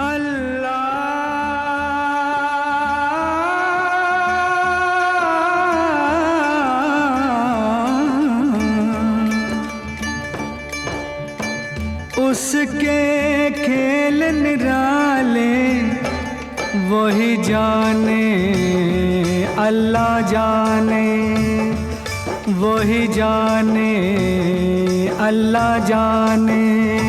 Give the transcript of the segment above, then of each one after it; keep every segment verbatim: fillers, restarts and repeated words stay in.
उसके खेल निराले वही जाने, अल्लाह जाने, वही जाने, अल्लाह जाने।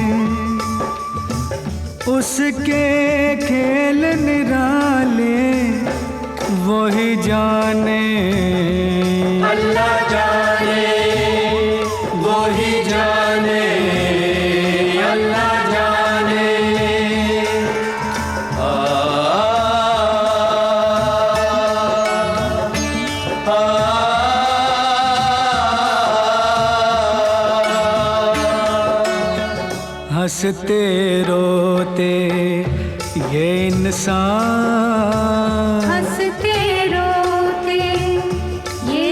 उसके खेल निराले वही जाने, अल्लाह जाने, वही जाने, अल्लाह जाने। आ, आ, आ, हंसते रोते ये इंसान, हंसते रोते ये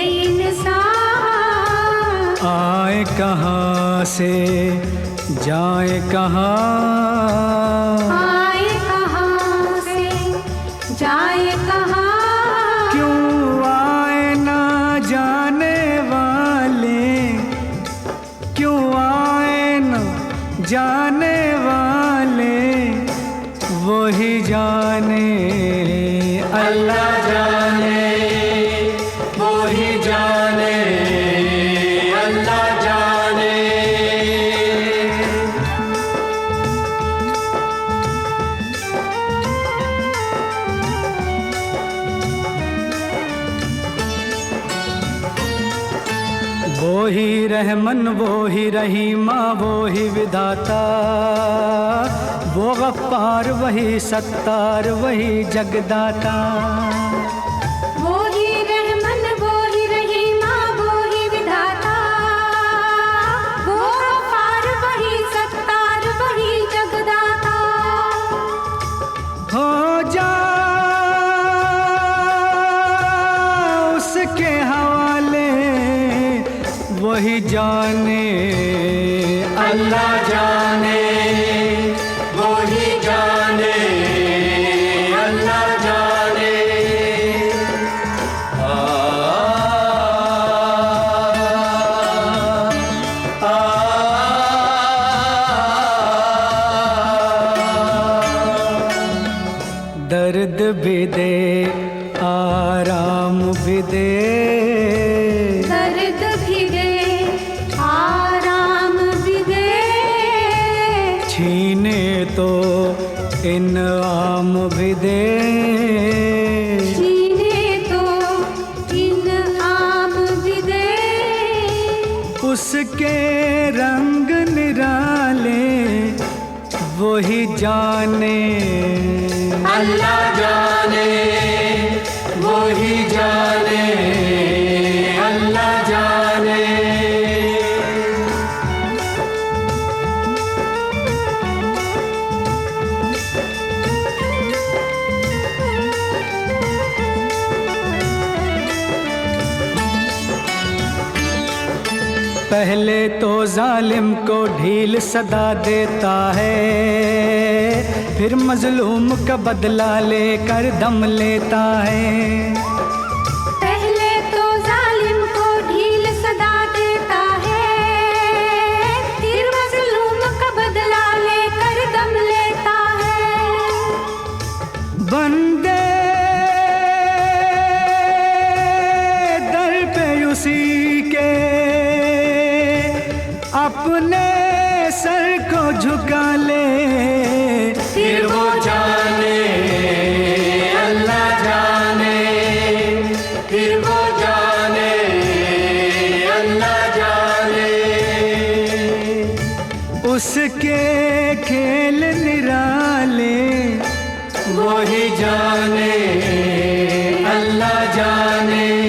इंसान, आए कहाँ से जाए कहाँ, आए कहाँ से जाए कहाँ। क्यों आए ना जाने वाले, क्यों आए ना जाने वाले वही जाने, अल्लाह जाने, वही जाने, अल्लाह जाने। वो ही रहमन, वो ही रहीमा, वो ही विधाता, वो गफ्फार, वही सत्तार, वही जगदाता। वो ही रहमन, वो ही रहीमा, वो ही विधाता, वो गफ्फार, वही सत्तार, वही जगदाता। हो जा उसके हवाले वही जाने, अल्लाह जाने, वही जाने, अल्लाह जाने। आ, आ, आ, दर्द भी दे आराम भी दे, दर्द भी दे आराम भी दे, छीने तो इनाम भी दे, जीने तो इनाम भी दे। उसके रंग निराले वही जाने, अल्लाह जाने, वही जाने, अल्लाह जाने। पहले तो जालिम को ढील सदा देता है, फिर मजलूम का बदला लेकर दम लेता है। पहले तो जालिम को ढील सदा देता है, फिर मजलूम का बदला लेकर दम लेता है। बंदे दर पे उसी के अपने सर को झुका ले, फिर वो जाने, अल्लाह जाने, फिर वो जाने, अल्लाह जाने। उसके खेल निराले वही जाने, अल्लाह जाने।